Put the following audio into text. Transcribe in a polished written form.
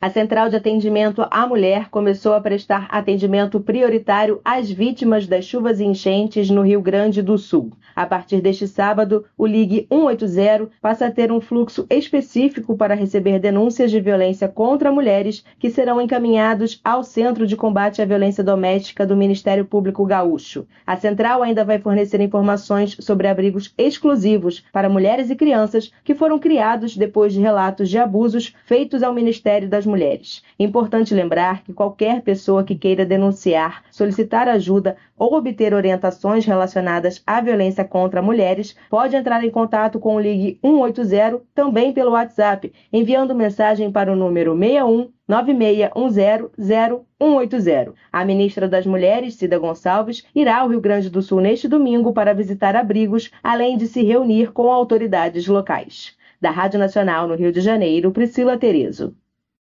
A Central de Atendimento à Mulher começou a prestar atendimento prioritário às vítimas das chuvas e enchentes no Rio Grande do Sul. A partir deste sábado, o Ligue 180 passa a ter um fluxo específico para receber denúncias de violência contra mulheres que serão encaminhados ao Centro de Combate à Violência Doméstica do Ministério Público Gaúcho. A central ainda vai fornecer informações sobre abrigos exclusivos para mulheres e crianças que foram criados depois de relatos de abusos feitos ao Ministério das Mulheres. Importante lembrar que qualquer pessoa que queira denunciar, solicitar ajuda ou obter orientações relacionadas à violência contra mulheres pode entrar em contato com o Ligue 180 também pelo WhatsApp, enviando mensagem para o número 61 96100180. A ministra das Mulheres, Cida Gonçalves, irá ao Rio Grande do Sul neste domingo para visitar abrigos, além de se reunir com autoridades locais. Da Rádio Nacional no Rio de Janeiro, Priscila Terezo.